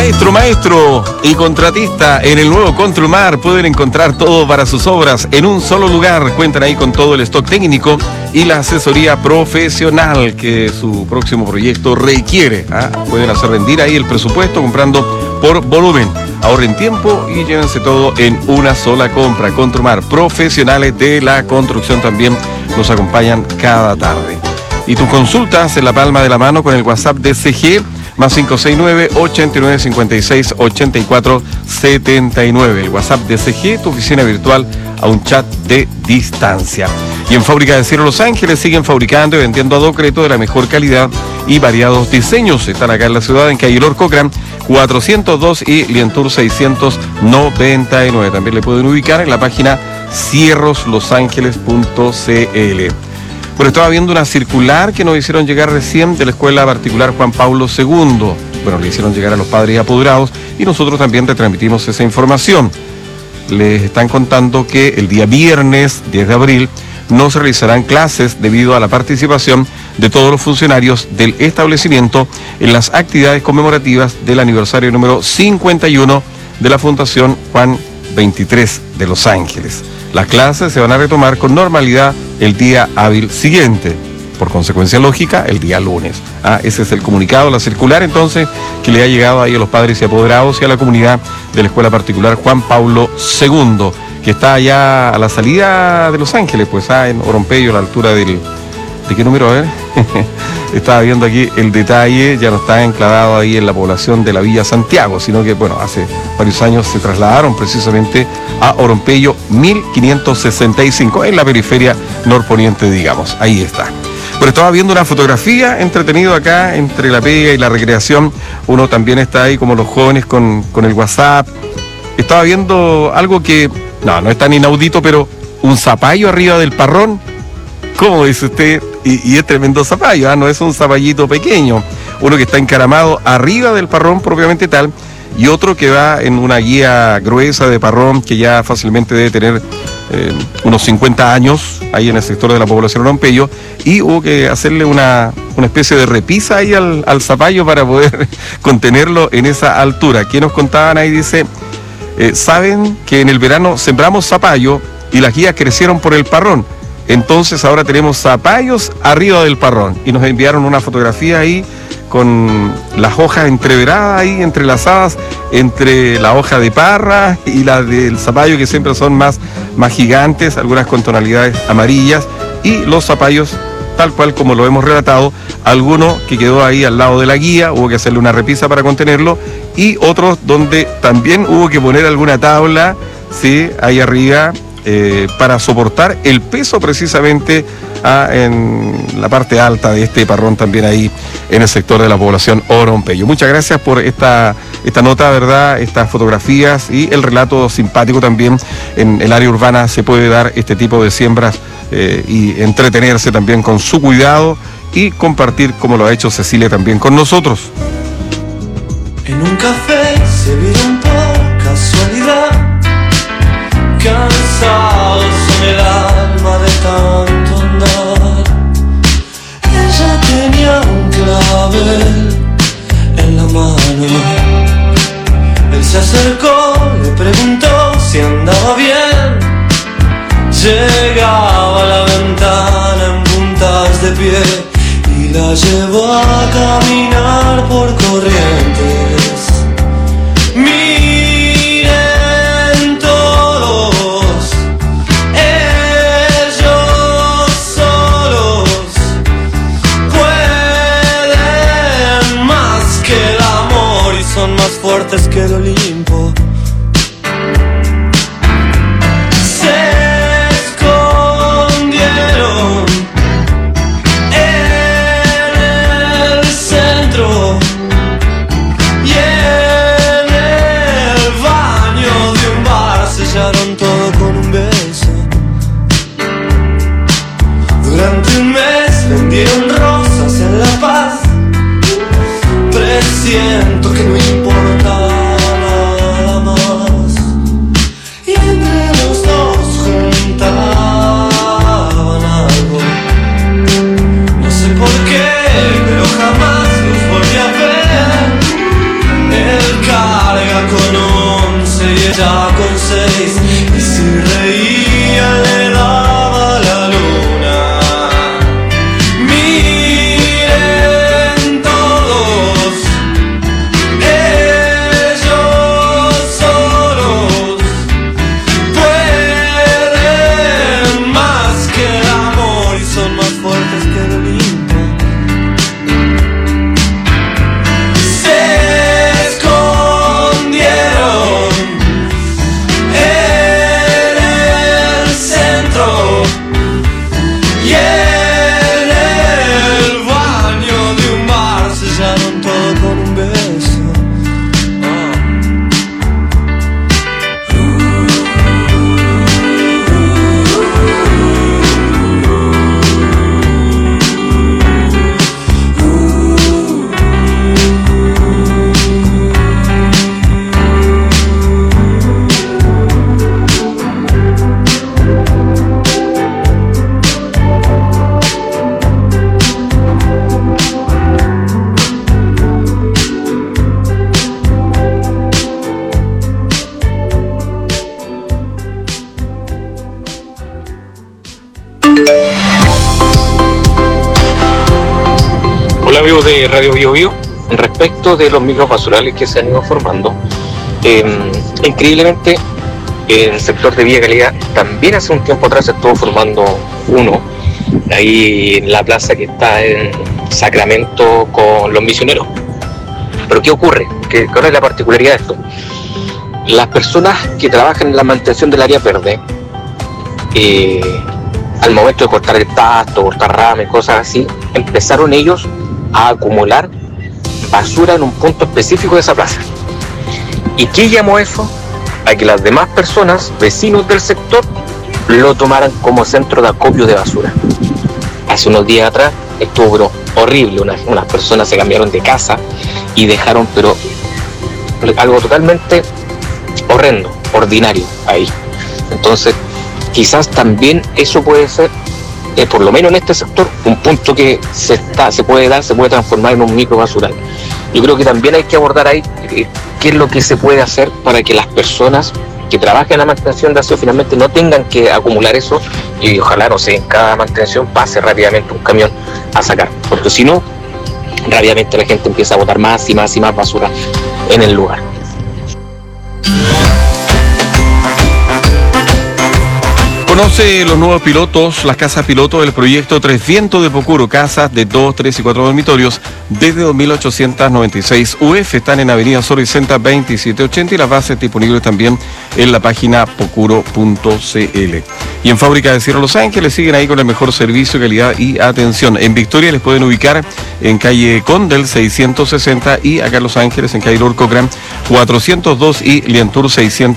Maestro y contratista en el nuevo Controlmar. Pueden encontrar todo para sus obras en un solo lugar. Cuentan ahí con todo el stock técnico y la asesoría profesional que su próximo proyecto requiere. Pueden hacer rendir ahí el presupuesto comprando por volumen. Ahorren tiempo y llévense todo en una sola compra. Controlmar, profesionales de la construcción, también nos acompañan cada tarde. Y tus consultas en la palma de la mano con el WhatsApp de CG más 569-8956-8479. El WhatsApp de CG, tu oficina virtual a un chat de distancia. Y en Fábrica de Acero Los Ángeles siguen fabricando y vendiendo adocreto de la mejor calidad y variados diseños. Están acá en la ciudad, en calle Lord Cochrane 402 y Lientour 699. También le pueden ubicar en la página cierroslosangeles.cl. Bueno, estaba viendo una circular que nos hicieron llegar recién de la Escuela Particular Juan Pablo II. Bueno, le hicieron llegar a los padres apoderados y nosotros también retransmitimos esa información. Les están contando que el día viernes 10 de abril no se realizarán clases debido a la participación de todos los funcionarios del establecimiento en las actividades conmemorativas del aniversario número 51 de la Fundación Juan 23 de Los Ángeles. Las clases se van a retomar con normalidad el día hábil siguiente, por consecuencia lógica, el día lunes. Ese es el comunicado, la circular entonces que le ha llegado ahí a los padres y apoderados y a la comunidad de la Escuela Particular Juan Pablo II, que está allá a la salida de Los Ángeles, pues en Orompeyo, a la altura del... ¿De qué número? A ver. Estaba viendo aquí el detalle, ya no está enclavado ahí en la población de la Villa Santiago, sino que, bueno, hace varios años se trasladaron precisamente a Orompeyo 1565, en la periferia norponiente, digamos. Ahí está. Pero estaba viendo una fotografía, entretenido acá, entre la pega y la recreación. Uno también está ahí como los jóvenes con el WhatsApp. Estaba viendo algo que, no es tan inaudito, pero un zapallo arriba del parrón. ¿Cómo dice usted? Y es tremendo zapallo, no es un zapallito pequeño. Uno que está encaramado arriba del parrón propiamente tal, y otro que va en una guía gruesa de parrón que ya fácilmente debe tener unos 50 años ahí en el sector de la población de Orompeyo, y hubo que hacerle una especie de repisa ahí al zapallo para poder contenerlo en esa altura. ¿Qué nos contaban ahí? Dice, saben que en el verano sembramos zapallo y las guías crecieron por el parrón. Entonces ahora tenemos zapallos arriba del parrón. Y nos enviaron una fotografía ahí con las hojas entreveradas ahí, entrelazadas entre la hoja de parra y la del zapallo, que siempre son más gigantes, algunas con tonalidades amarillas, y los zapallos tal cual como lo hemos relatado, alguno que quedó ahí al lado de la guía, hubo que hacerle una repisa para contenerlo, y otros donde también hubo que poner alguna tabla, ¿sí?, ahí arriba, para soportar el peso precisamente en la parte alta de este parrón, también ahí en el sector de la población Orompeyo. Muchas gracias por esta nota, ¿verdad?, estas fotografías y el relato simpático también. En el área urbana se puede dar este tipo de siembras y entretenerse también con su cuidado y compartir, como lo ha hecho Cecilia también con nosotros. En un café se vieron por casualidad, cansados en el alma de tanto andar. Ella tenía un clavel en la mano. Él se acercó, le preguntó si andaba bien. Llegaba a la ventana en puntas de pie y la llevó a caminar por Corrientes. Miren todos, ellos solos pueden más que el amor y son más fuertes que el Olimpo. Todo con un beso. Durante un mes vendieron rosas en La Paz. Presiento que no importa nada más. de Radio Bio Bio. Respecto de los microbasurales que se han ido formando, increíblemente en el sector de Villa Calidad también hace un tiempo atrás se estuvo formando uno ahí en la plaza que está en Sacramento con los misioneros. Pero ¿qué ocurre? ¿Cuál es la particularidad de esto? Las personas que trabajan en la mantención del área verde, al momento de cortar el pasto, cortar ramas, cosas así, empezaron ellos a acumular basura en un punto específico de esa plaza. ¿Y qué llamó eso? A que las demás personas, vecinos del sector, lo tomaran como centro de acopio de basura. Hace unos días atrás estuvo pero horrible, unas personas se cambiaron de casa y dejaron pero algo totalmente horrendo, ordinario ahí. Entonces quizás también eso puede ser, por lo menos en este sector, un punto que se puede transformar en un micro basural. Yo creo que también hay que abordar ahí qué es lo que se puede hacer para que las personas que trabajen en la mantención de aseo finalmente no tengan que acumular eso y ojalá, no sé, en cada mantención pase rápidamente un camión a sacar, porque si no, rápidamente la gente empieza a botar más y más y más basura en el lugar. Conoce los nuevos pilotos, las casas piloto del proyecto Tres Vientos de Pocuro, casas de 2, 3 y 4 dormitorios desde 2.896 UF. Están en Avenida Sorricenta 2780 y las bases disponibles también en la página pocuro.cl. Y en Fábrica de Cierre Los Ángeles siguen ahí con el mejor servicio, calidad y atención. En Victoria les pueden ubicar en calle Condel 660 y acá en Los Ángeles en calle Lord Cochrane 402 y Lientour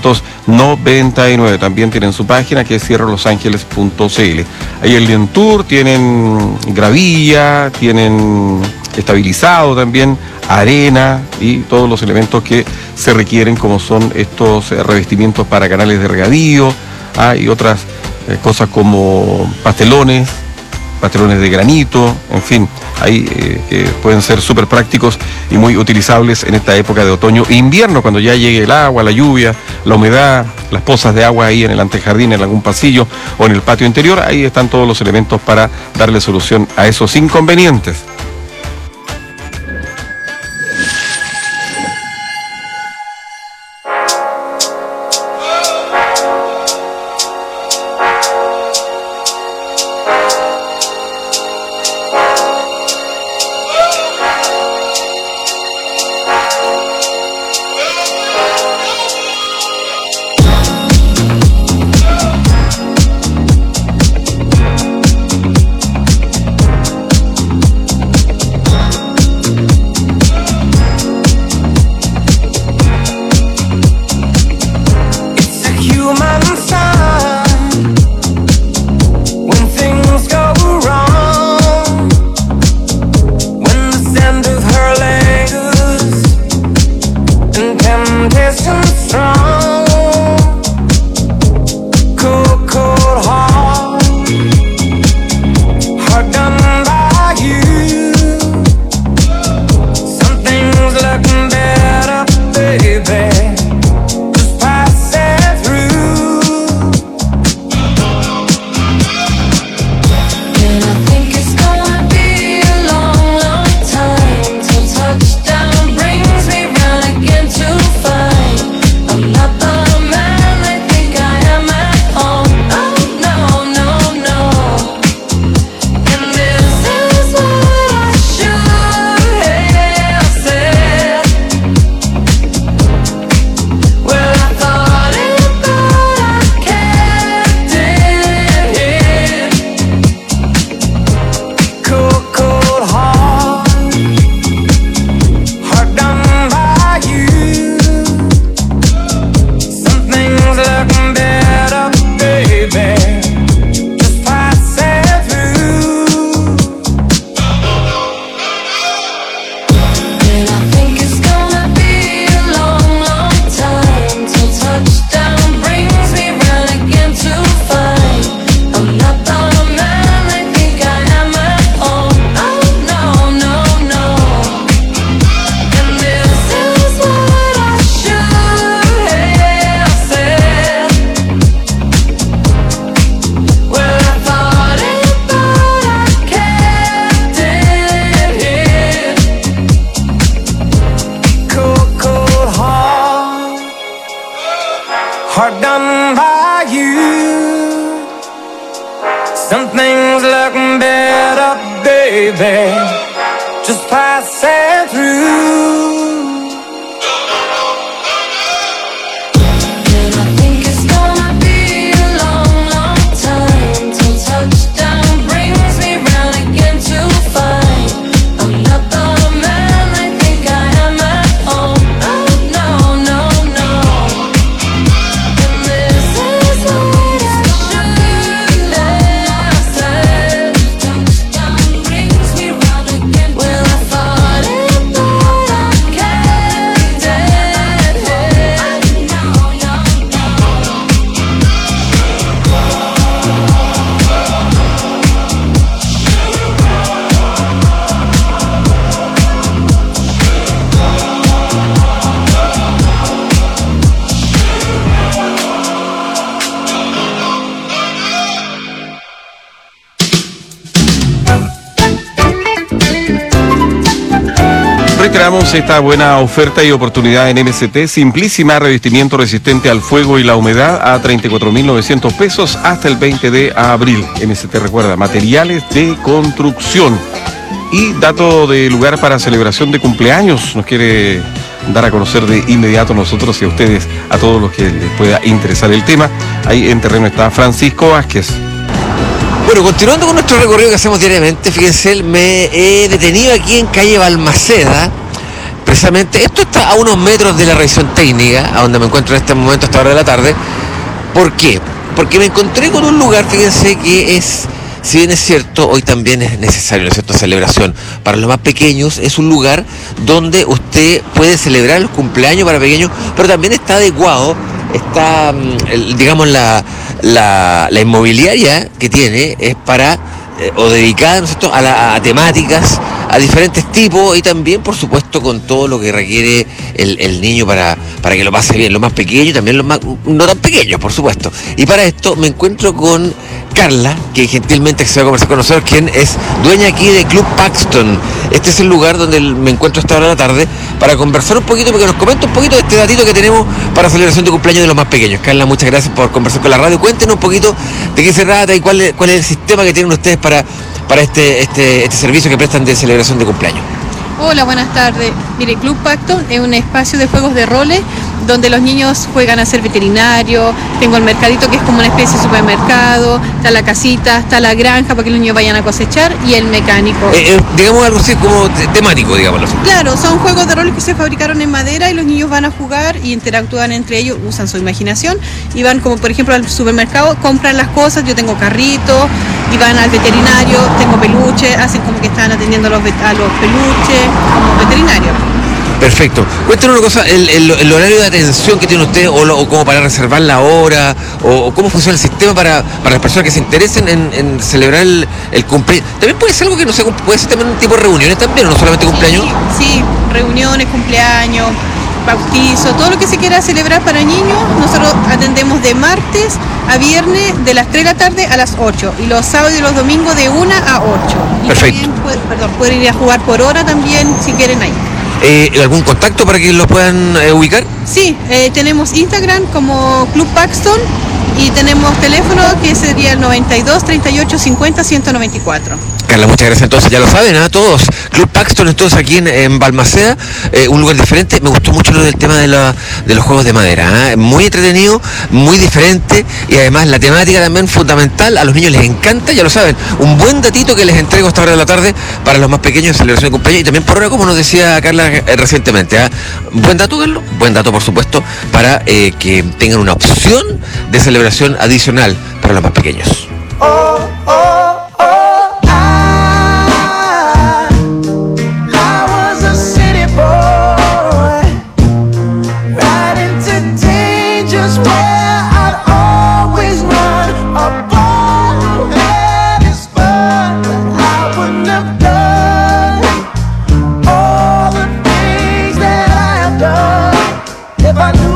699. También tienen su página que es cierrelosangeles.cl. Ahí en Lientour tienen gravilla, tienen estabilizado también, arena y todos los elementos que se requieren como son estos revestimientos para canales de regadío y otras cosas como pastelones de granito, en fin, ahí que pueden ser súper prácticos y muy utilizables en esta época de otoño e invierno, cuando ya llegue el agua, la lluvia, la humedad, las pozas de agua ahí en el antejardín, en algún pasillo o en el patio interior. Ahí están todos los elementos para darle solución a esos inconvenientes. I'm not hard done by you. Some things look better, baby, just passing through. Reiteramos esta buena oferta y oportunidad en MST, simplísima, revestimiento resistente al fuego y la humedad a 34.900 pesos hasta el 20 de abril. MST, recuerda, materiales de construcción. Y dato de lugar para celebración de cumpleaños, nos quiere dar a conocer de inmediato nosotros y a ustedes, a todos los que les pueda interesar el tema. Ahí en terreno está Francisco Vázquez. Bueno, continuando con nuestro recorrido que hacemos diariamente, fíjense, me he detenido aquí en calle Balmaceda. Precisamente, esto está a unos metros de la revisión técnica, a donde me encuentro en este momento a esta hora de la tarde. ¿Por qué? Porque me encontré con un lugar, fíjense, que es, si bien es cierto, hoy también es necesario, ¿no es cierto?, celebración. Para los más pequeños es un lugar donde usted puede celebrar los cumpleaños para pequeños, pero también está adecuado, está, digamos, la inmobiliaria que tiene es para, o dedicada, ¿no es cierto?, a temáticas, a diferentes tipos, y también, por supuesto, con todo lo que requiere el niño para que lo pase bien, los más pequeños y también los más no tan pequeños, por supuesto. Y para esto me encuentro con Carla, que gentilmente se va a conversar con nosotros, quien es dueña aquí de Club Paxton. Este es el lugar donde me encuentro a esta hora de la tarde para conversar un poquito, porque nos comenta un poquito de este datito que tenemos para celebración de cumpleaños de los más pequeños. Carla, muchas gracias por conversar con la radio. Cuéntenos un poquito de qué se trata y cuál es el sistema que tienen ustedes para este servicio que prestan de celebración de cumpleaños. Hola, buenas tardes. Mire, Club Paxton es un espacio de juegos de roles donde los niños juegan a ser veterinarios. Tengo el mercadito, que es como una especie de supermercado, está la casita, está la granja para que los niños vayan a cosechar, y el mecánico. Digamos algo así como temático, digámoslo así. Claro, son juegos de roles que se fabricaron en madera y los niños van a jugar y interactúan entre ellos, usan su imaginación y van, como por ejemplo al supermercado, compran las cosas. Yo tengo carrito y van al veterinario, tengo peluches, hacen como que están atendiendo a los peluches como veterinarios. Perfecto. Cuéntanos una cosa, el horario de atención que tiene usted, o como para reservar la hora, o cómo funciona el sistema para las personas que se interesen en celebrar el cumpleaños. También puede ser algo que no sé, puede ser también un tipo de reuniones también, o no solamente cumpleaños. Sí, reuniones, cumpleaños, bautizo, todo lo que se quiera celebrar para niños. Nosotros atendemos de martes a viernes de las 3 de la tarde a las 8, y los sábados y los domingos de 1 a 8. Y perfecto. También pueden ir a jugar por hora también si quieren ahí. ¿Algún contacto para que los puedan ubicar? Sí, tenemos Instagram como Club Paxton y tenemos teléfono que sería el 92 38 50 194. Carla, muchas gracias. Entonces, ya lo saben, todos. Club Paxton, entonces, aquí en Balmaceda, un lugar diferente. Me gustó mucho lo del tema de los juegos de madera. Muy entretenido, muy diferente, y además la temática también fundamental. A los niños les encanta, ya lo saben. Un buen datito que les entrego a esta hora de la tarde para los más pequeños, celebración de cumpleaños, y también por hora, como nos decía Carla recientemente. Buen dato, Carlos. Buen dato, por supuesto, para que tengan una opción de celebración adicional para los más pequeños.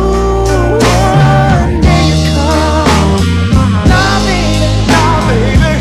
Baby,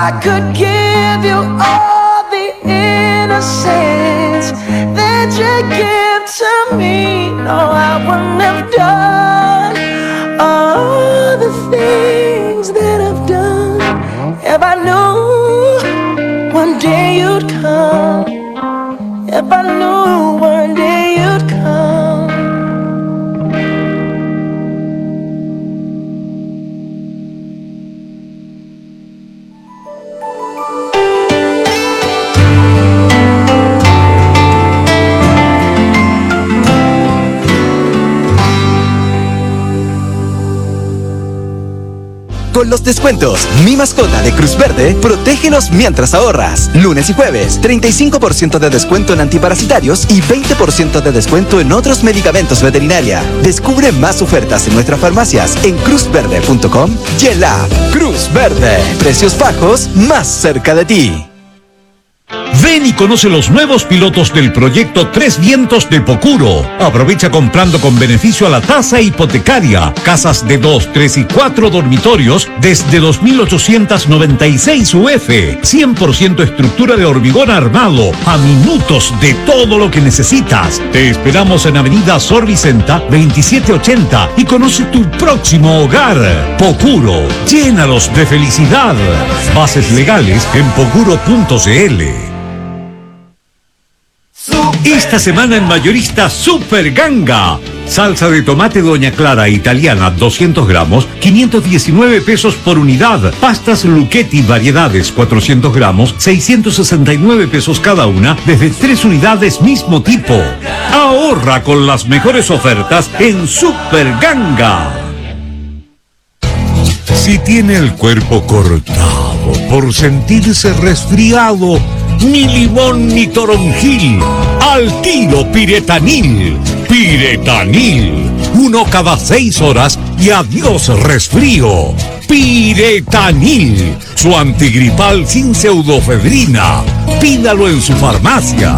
I could give you all the innocence that you give to me, no, I wouldn't have done all the things that I've done if I knew one day you'd come. If I knew one day you'd come. Con los descuentos Mi Mascota de Cruz Verde, protégelos mientras ahorras. Lunes y jueves, 35% de descuento en antiparasitarios y 20% de descuento en otros medicamentos veterinaria. Descubre más ofertas en nuestras farmacias en cruzverde.com y en la app. Cruz Verde, precios bajos más cerca de ti. Ven y conoce los nuevos pilotos del proyecto Tres Vientos de Pocuro. Aprovecha comprando con beneficio a la tasa hipotecaria. Casas de 2, 3 y 4 dormitorios desde 2.896 UF. 100% estructura de hormigón armado. A minutos de todo lo que necesitas. Te esperamos en Avenida Sor Vicenta 2780 y conoce tu próximo hogar. Pocuro, llénalos de felicidad. Bases legales en pocuro.cl. Esta semana en Mayorista Super Ganga. Salsa de tomate Doña Clara italiana 200 gramos, 519 pesos por unidad. Pastas Lucchetti variedades 400 gramos, 669 pesos cada una, desde 3 unidades mismo tipo. Ahorra con las mejores ofertas en Super Ganga. Si tiene el cuerpo cortado por sentirse resfriado, ni limón ni toronjil, al tiro Piretanil. Piretanil, 1 cada 6 horas y adiós resfrío. Piretanil, su antigripal sin pseudofedrina. Pídalo en su farmacia.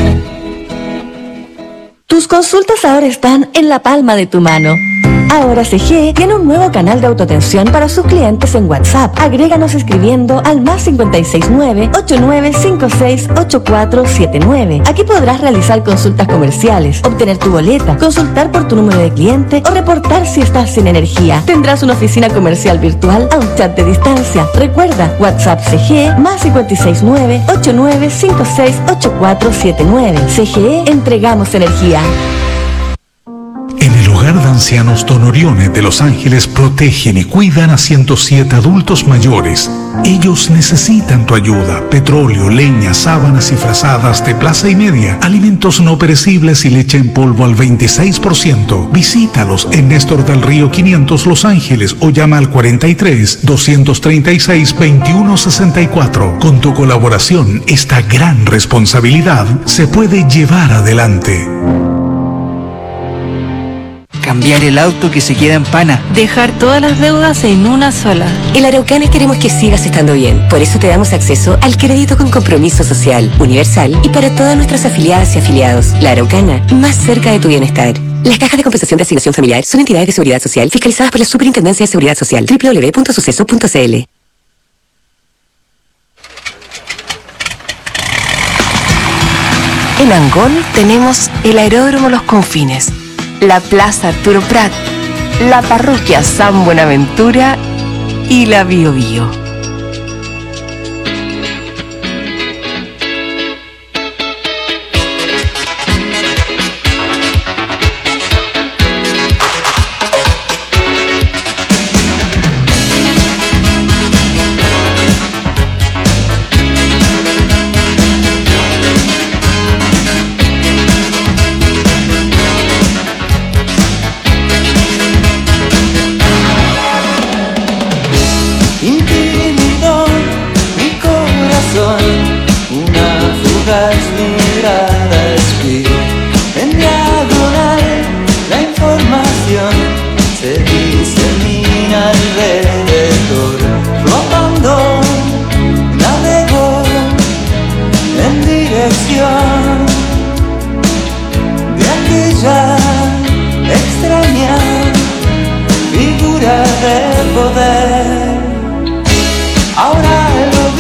Tus consultas ahora están en la palma de tu mano. Ahora CGE tiene un nuevo canal de autoatención para sus clientes en WhatsApp. Agréganos escribiendo al +569 8956 8479. Aquí podrás realizar consultas comerciales, obtener tu boleta, consultar por tu número de cliente o reportar si estás sin energía. Tendrás una oficina comercial virtual a un chat de distancia. Recuerda, WhatsApp CGE +569 8956 8479. CGE, entregamos energía. En el Hogar de Ancianos Don Orione de Los Ángeles protegen y cuidan a 107 adultos mayores. Ellos necesitan tu ayuda: petróleo, leña, sábanas y frazadas de plaza y media, alimentos no perecibles y leche en polvo al 26%. Visítalos en Néstor del Río 500 Los Ángeles o llama al 43 236 2164. Con tu colaboración, esta gran responsabilidad se puede llevar adelante. Cambiar el auto que se queda en pana. Dejar todas las deudas en una sola. En la Araucana queremos que sigas estando bien. Por eso te damos acceso al crédito con compromiso social, universal y para todas nuestras afiliadas y afiliados. La Araucana, más cerca de tu bienestar. Las cajas de compensación de asignación familiar son entidades de seguridad social fiscalizadas por la Superintendencia de Seguridad Social. www.suceso.cl. En Angol tenemos el Aeródromo Los Confines, la Plaza Arturo Prat, la Parroquia San Buenaventura y la Bio Bio. Ahora lo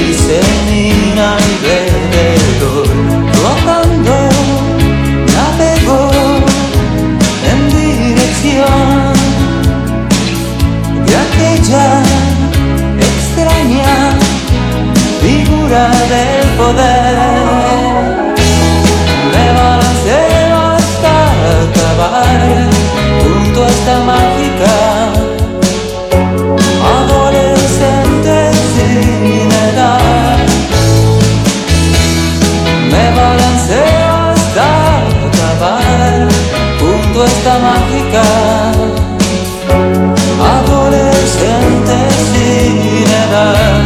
disemina alrededor, rotando navegó en dirección de aquella extraña figura del poder. Me balanceo hasta acabar junto a esta mágica adolescente sin edad. Me balanceo hasta acabar junto a esta mágica adolescente sin edad.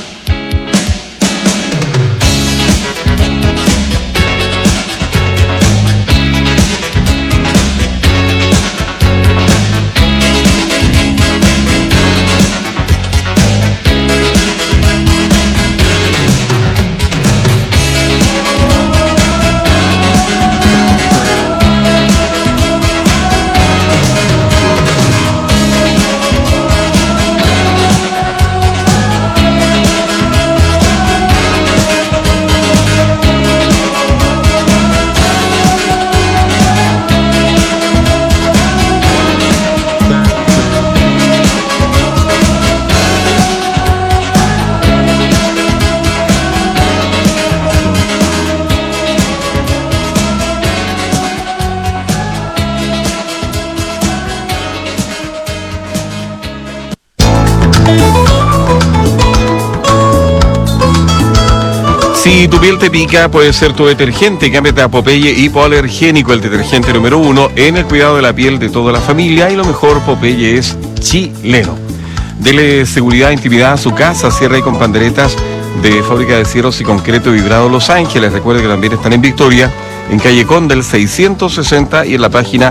Si tu piel te pica, puede ser tu detergente. Cámbiate a Popeye Hipoalergénico, el detergente número 1 en el cuidado de la piel de toda la familia. Y lo mejor, Popeye es chileno. Dele seguridad e intimidad a su casa. Cierra y con panderetas de Fábrica de Cierros y Concreto Vibrado Los Ángeles. Recuerde que también están en Victoria, en calle Condel 660 y en la página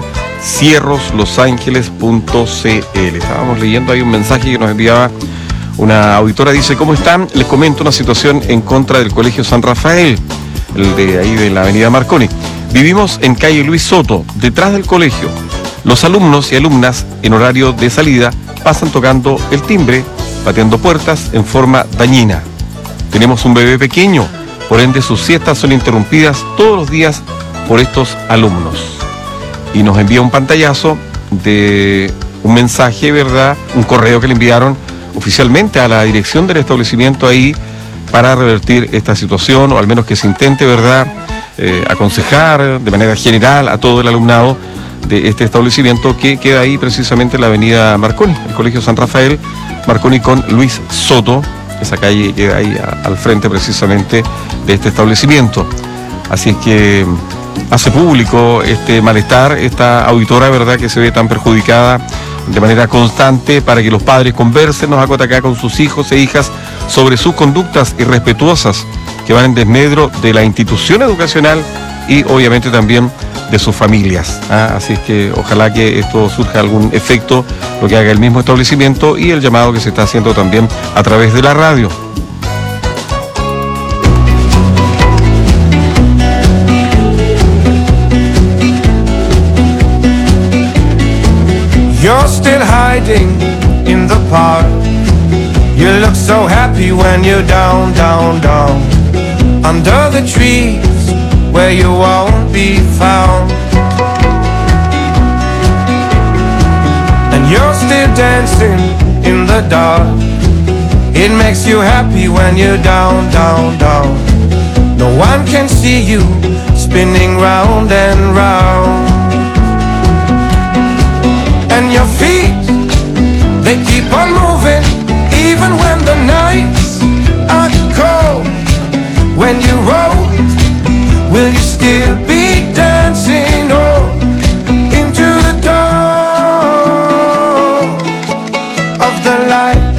cierroslosangeles.cl. Estábamos leyendo ahí un mensaje que nos enviaba una auditora. Dice: ¿cómo están? Les comento una situación en contra del Colegio San Rafael, el de ahí de la avenida Marconi. Vivimos en calle Luis Soto, detrás del colegio. Los alumnos y alumnas en horario de salida pasan tocando el timbre, pateando puertas en forma dañina. Tenemos un bebé pequeño, por ende sus siestas son interrumpidas todos los días por estos alumnos. Y nos envía un pantallazo de un mensaje, ¿verdad? Un correo que le enviaron oficialmente a la dirección del establecimiento ahí para revertir esta situación, o al menos que se intente, ¿verdad?, aconsejar de manera general a todo el alumnado de este establecimiento que queda ahí precisamente en la avenida Marconi, el Colegio San Rafael, Marconi con Luis Soto. Esa calle queda ahí al frente precisamente de este establecimiento. Así es que hace público este malestar, esta auditora, ¿verdad?, que se ve tan perjudicada de manera constante, para que los padres conversen, nos acota acá, con sus hijos e hijas sobre sus conductas irrespetuosas que van en desmedro de la institución educacional y obviamente también de sus familias. Así es que ojalá que esto surja algún efecto, lo que haga el mismo establecimiento y el llamado que se está haciendo también a través de la radio. You're still hiding in the park. You look so happy when you're down, down, down, under the trees where you won't be found. And you're still dancing in the dark. It makes you happy when you're down, down, down. No one can see you spinning round and round. And your feet, they keep on moving, even when the nights are cold. When you roll, will you still be dancing into the dawn of the light?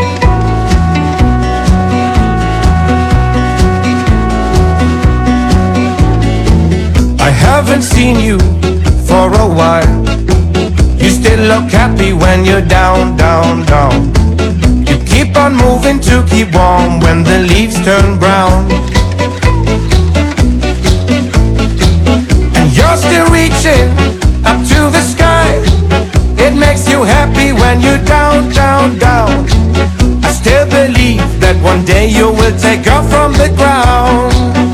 I haven't seen you for a while. You still look happy when you're down, down, down. You keep on moving to keep warm when the leaves turn brown. And you're still reaching up to the sky. It makes you happy when you're down, down, down. I still believe that one day you will take off from the ground.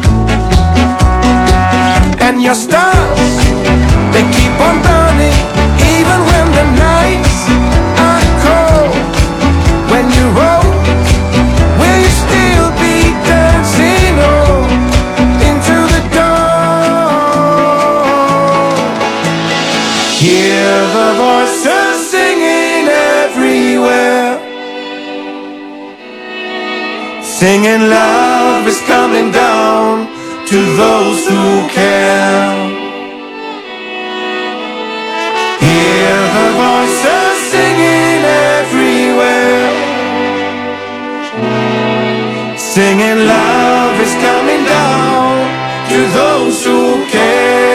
And your stars, they keep on burning, even when the nights are cold. When you roll, will you still be dancing on into the dawn? Hear the voices singing everywhere, singing love is coming down to those who care. Hear the voices singing everywhere, singing love is coming down to those who care.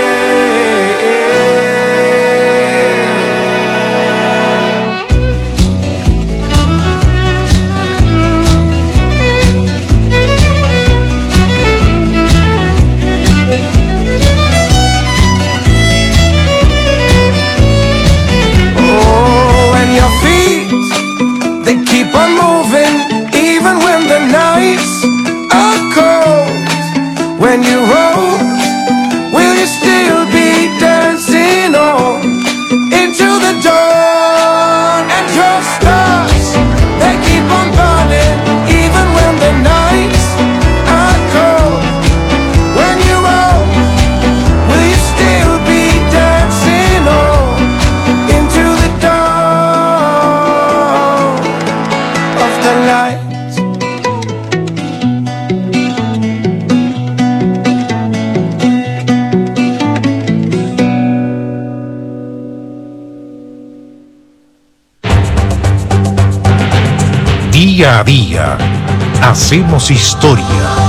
Keep on moving, even when the nights are cold. When you roll, will you still be dancing on into the dawn? And your stars, they keep on burning, even when the nights are cold. When you roll, will you still be dancing on into the dawn of the light? Día a día, hacemos historia.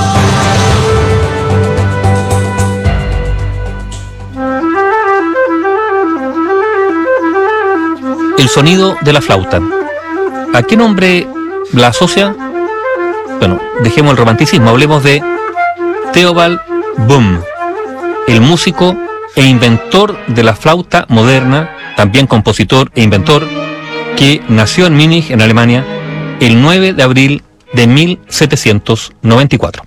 El sonido de la flauta. ¿A qué nombre la asocia? Bueno, dejemos el romanticismo, hablemos de Theobald Böhm, el músico e inventor de la flauta moderna, también compositor e inventor, que nació en Múnich, en Alemania, el 9 de abril de 1794.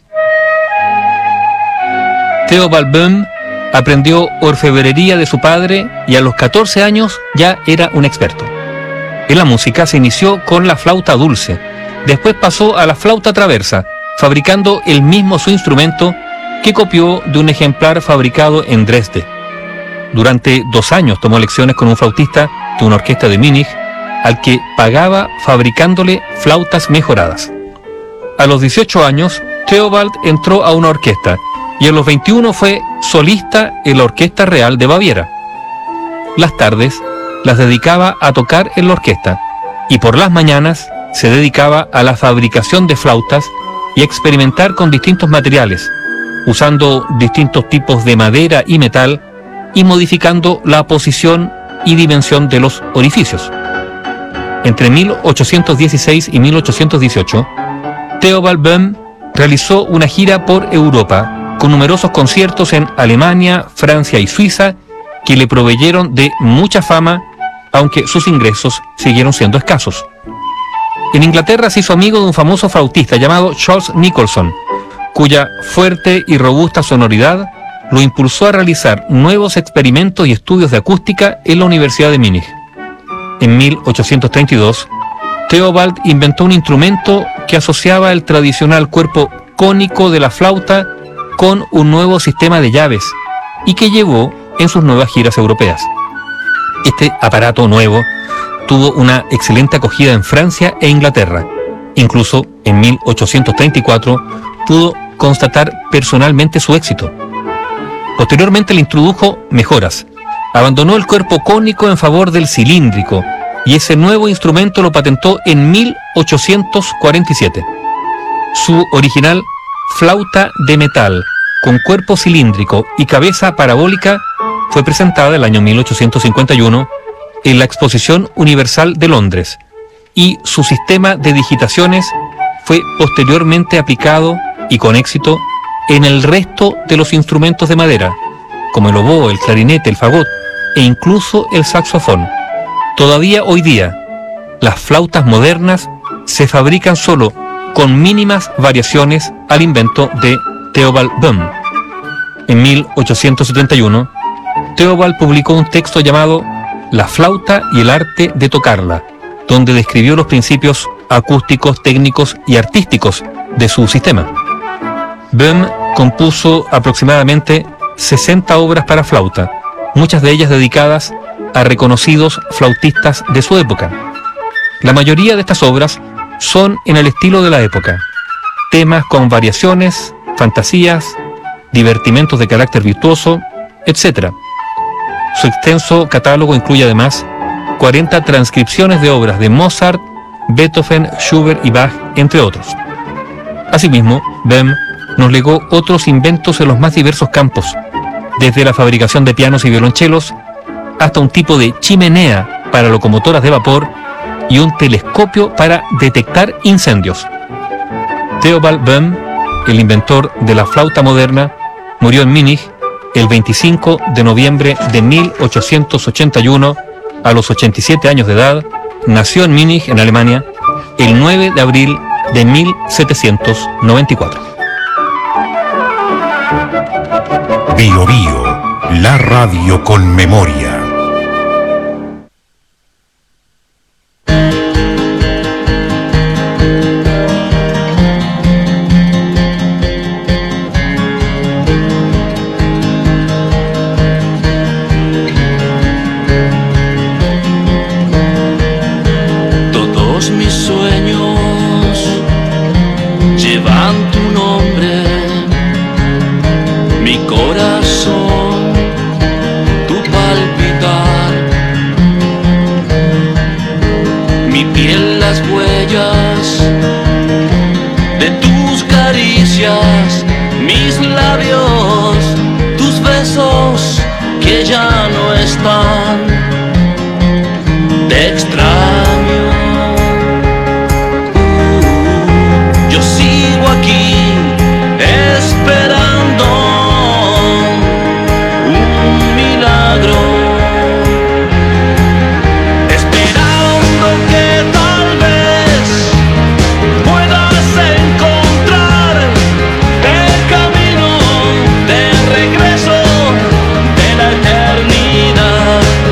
Theobald Böhm aprendió orfebrería de su padre y a los 14 años ya era un experto. En la música se inició con la flauta dulce, después pasó a la flauta traversa, fabricando él mismo su instrumento, que copió de un ejemplar fabricado en Dresde. Durante 2 años tomó lecciones con un flautista de una orquesta de Múnich, al que pagaba fabricándole flautas mejoradas. A los 18 años, Theobald entró a una orquesta y a los 21 fue solista en la Orquesta Real de Baviera. Las tardes las dedicaba a tocar en la orquesta y por las mañanas se dedicaba a la fabricación de flautas y a experimentar con distintos materiales, usando distintos tipos de madera y metal y modificando la posición y dimensión de los orificios. Entre 1816 y 1818, Theobald Böhm realizó una gira por Europa, con numerosos conciertos en Alemania, Francia y Suiza, que le proveyeron de mucha fama, aunque sus ingresos siguieron siendo escasos. En Inglaterra se hizo amigo de un famoso flautista llamado Charles Nicholson, cuya fuerte y robusta sonoridad lo impulsó a realizar nuevos experimentos y estudios de acústica en la Universidad de Múnich. En 1832, Theobald inventó un instrumento que asociaba el tradicional cuerpo cónico de la flauta con un nuevo sistema de llaves y que llevó en sus nuevas giras europeas. Este aparato nuevo tuvo una excelente acogida en Francia e Inglaterra. Incluso en 1834 pudo constatar personalmente su éxito. Posteriormente le introdujo mejoras. Abandonó el cuerpo cónico en favor del cilíndrico y ese nuevo instrumento lo patentó en 1847. Su original flauta de metal con cuerpo cilíndrico y cabeza parabólica fue presentada el año 1851 en la Exposición Universal de Londres y su sistema de digitaciones fue posteriormente aplicado y con éxito en el resto de los instrumentos de madera, como el oboe, el clarinete, el fagot e incluso el saxofón. Todavía hoy día, las flautas modernas se fabrican solo con mínimas variaciones al invento de Theobald Böhm. En 1871, Theobald publicó un texto llamado La flauta y el arte de tocarla, donde describió los principios acústicos, técnicos y artísticos de su sistema. Böhm compuso aproximadamente 60 obras para flauta, muchas de ellas dedicadas a reconocidos flautistas de su época. La mayoría de estas obras son en el estilo de la época, temas con variaciones, fantasías, divertimentos de carácter virtuoso, etc. Su extenso catálogo incluye además 40 transcripciones de obras de Mozart, Beethoven, Schubert y Bach, entre otros. Asimismo, Böhm nos legó otros inventos en los más diversos campos, desde la fabricación de pianos y violonchelos hasta un tipo de chimenea para locomotoras de vapor y un telescopio para detectar incendios. Theobald Böhm, el inventor de la flauta moderna, murió en Múnich el 25 de noviembre de 1881 a los 87 años de edad. Nació en Múnich, en Alemania, el 9 de abril de 1794. Bio Bio, la radio con memoria. Todos mis sueños llevan tu nombre, mi corazón, tu palpitar, mi piel las huellas de tus caricias, mis labios, tus besos que ya no están. Te extraño, yo sigo aquí esperando un milagro, esperando que tal vez puedas encontrar el camino de regreso de la eternidad.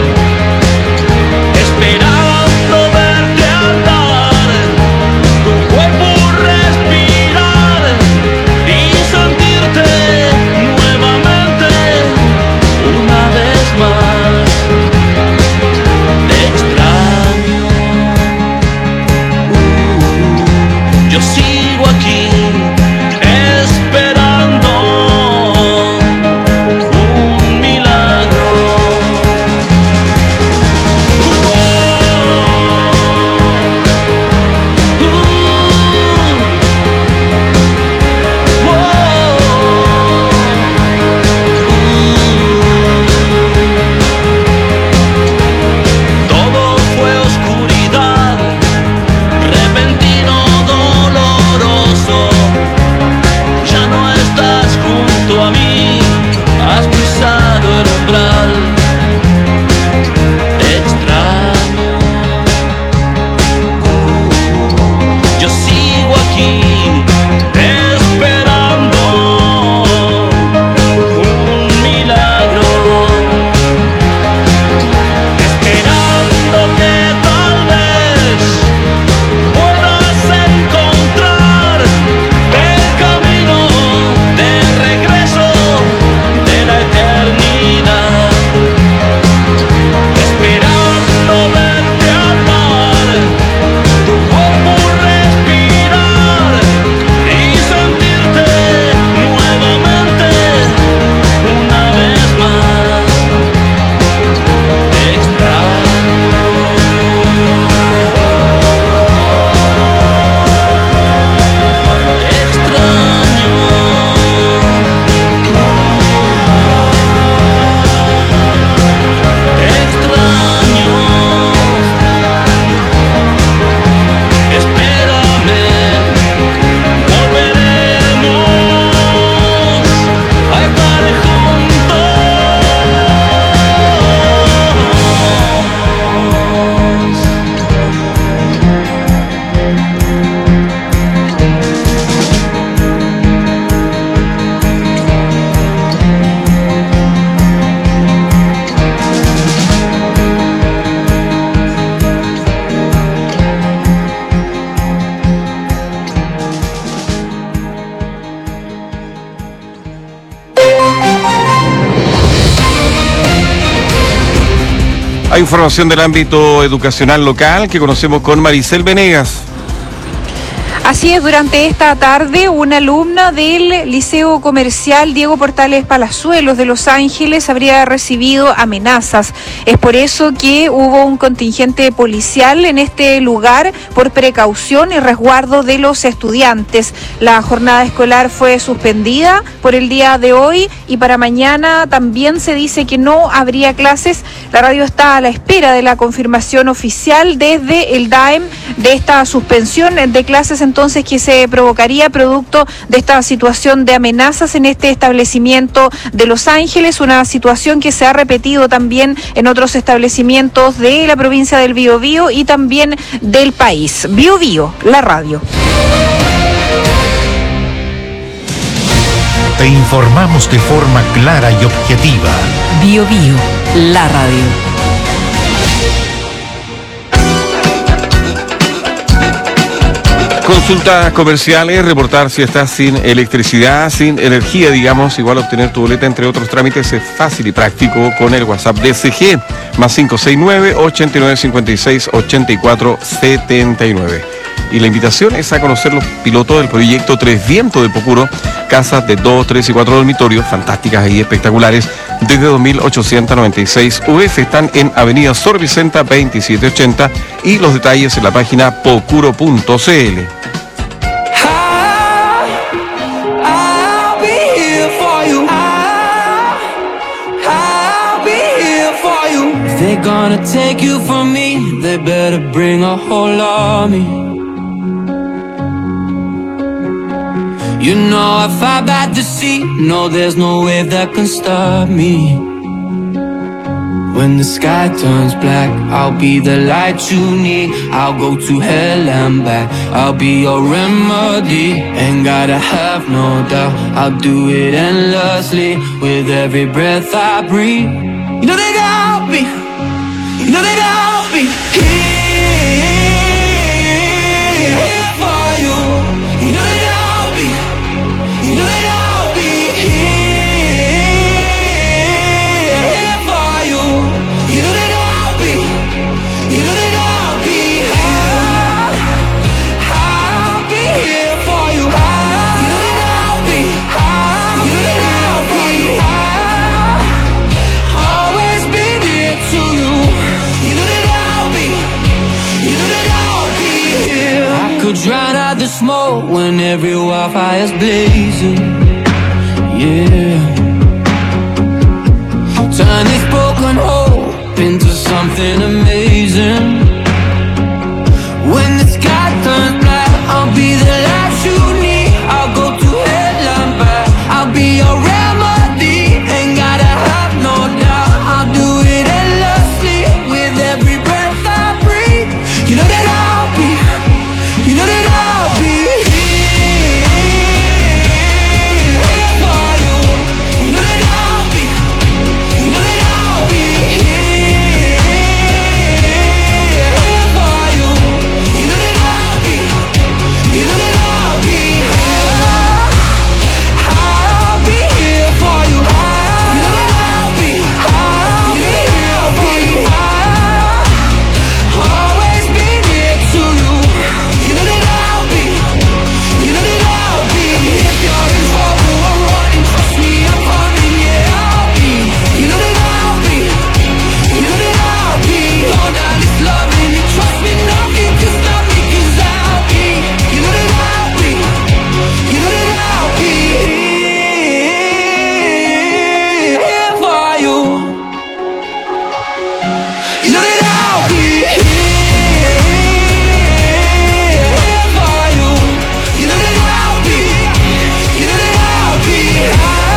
Hay información del ámbito educacional local que conocemos con Maricel Venegas. Así es, durante esta tarde una alumna del Liceo Comercial Diego Portales Palazuelos de Los Ángeles habría recibido amenazas. Es por eso que hubo un contingente policial en este lugar por precaución y resguardo de los estudiantes. La jornada escolar fue suspendida por el día de hoy y para mañana también se dice que no habría clases. La radio está a la espera de la confirmación oficial desde el DAEM de esta suspensión de clases entonces que se provocaría producto de esta situación de amenazas en este establecimiento de Los Ángeles, una situación que se ha repetido también en otros establecimientos de la provincia del Biobío y también del país. Biobío, la radio. Te informamos de forma clara y objetiva. Biobío, la radio. Consultas comerciales, reportar si estás sin electricidad, sin energía, digamos, igual obtener tu boleta, entre otros trámites, es fácil y práctico con el WhatsApp de CG, más 569-8956-8479. Y la invitación es a conocer los pilotos del proyecto Tres Vientos de Pocuro, casas de 2, 3 y 4 dormitorios, fantásticas y espectaculares, desde 2.896 UF. Están en Avenida Sor Vicenta 2780 y los detalles en la página pocuro.cl. They're gonna take you from me, they better bring a whole army. You know I fight by the sea, no there's no wave that can stop me. When the sky turns black, I'll be the light you need. I'll go to hell and back, I'll be your remedy. Ain't gotta have no doubt, I'll do it endlessly. With every breath I breathe, you know they got me, you know they got me here for you. You know they got me, you know they got me here for you. You know they got me, you know they got me here. I'll be here for you. You know they got me, you know they got me here. Always been here to you. You know they got me, you know they got me here. I could drown out the smoke when every wildfire's blazing. Yeah. Turn this broken hope into something amazing. When the sky turns black, I'll be the light you need. I'll go to hell and back, I'll be your remedy. Ain't gotta have no doubt, I'll do it endlessly. With every breath I breathe, you know that I'll be, you know that I'll be here for you. You know that I'll be, you know that I'll be here for you. You know that I'll be, you know that I'll be here. I'll be here for you. You know that I'll be, I'll be here for you. Always been here to you. You know that I'll be, you know that I'll be. If you're in trouble or running, trust me, I'm coming, yeah, I'll be. You know that I'll be, you know that I'll be. All that is loving and trust me, nothing can stop me, 'cause I'll be. You know that I'll be, you know that I'll be here for you. You know that I'll be here for you. You know that I'll be, you know that I'll be here.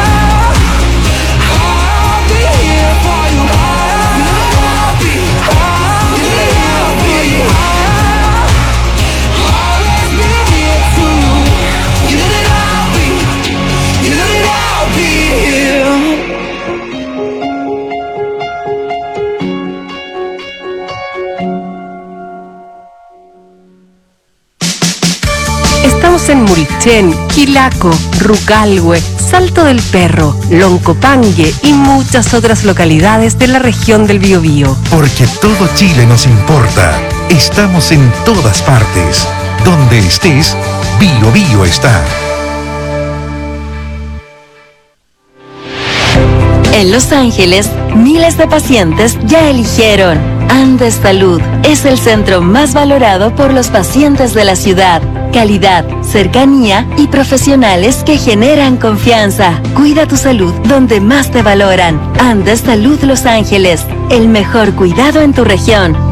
I'll be here for you. You know that I'll be, you know that I'll be here. Always been here to you. You know that I'll be, you know that I'll be here. Estamos en Mulchen, Quilaco, Rucalhue, Salto del Perro, Loncopangue y muchas otras localidades de la región del Biobío. Porque todo Chile nos importa. Estamos en todas partes. Donde estés, Biobío está. En Los Ángeles, miles de pacientes ya eligieron Andes Salud. Es el centro más valorado por los pacientes de la ciudad. Calidad, cercanía y profesionales que generan confianza. Cuida tu salud donde más te valoran. Andes Salud Los Ángeles. El mejor cuidado en tu región.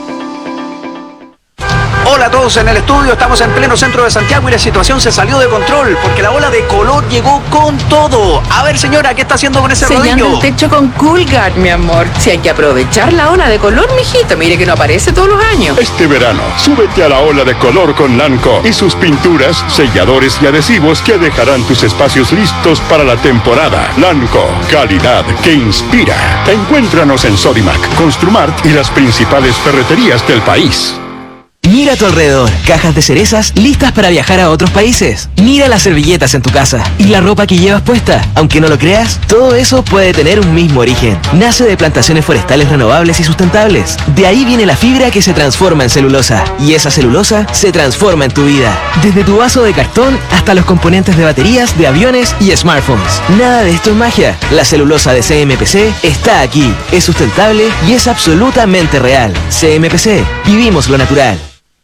Hola a todos en el estudio, estamos en pleno centro de Santiago y la situación se salió de control porque la ola de calor llegó con todo. A ver señora, ¿qué está haciendo con ese Sellando rodillo? el techo con Coolguard, mi amor. Si hay que aprovechar la ola de color, mijito. Mire que no aparece todos los años. Este verano, súbete a la ola de color con Lanco y sus pinturas, selladores y adhesivos que dejarán tus espacios listos para la temporada. Lanco, calidad que inspira. Encuéntranos en Sodimac, Construmart y las principales ferreterías del país. Mira a tu alrededor, cajas de cerezas listas para viajar a otros países. Mira las servilletas en tu casa y la ropa que llevas puesta. Aunque no lo creas, todo eso puede tener un mismo origen. Nace de plantaciones forestales renovables y sustentables. De ahí viene la fibra que se transforma en celulosa. Y esa celulosa se transforma en tu vida. Desde tu vaso de cartón hasta los componentes de baterías, de aviones y smartphones. Nada de esto es magia. La celulosa de CMPC está aquí. Es sustentable y es absolutamente real. CMPC, vivimos lo natural.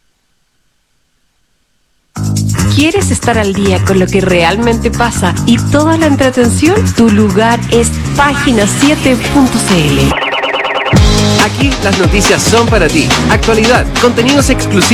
¿Quieres estar al día con lo que realmente pasa y toda la entretención? Tu lugar es página7.cl. Aquí las noticias son para ti. Actualidad, contenidos exclusivos.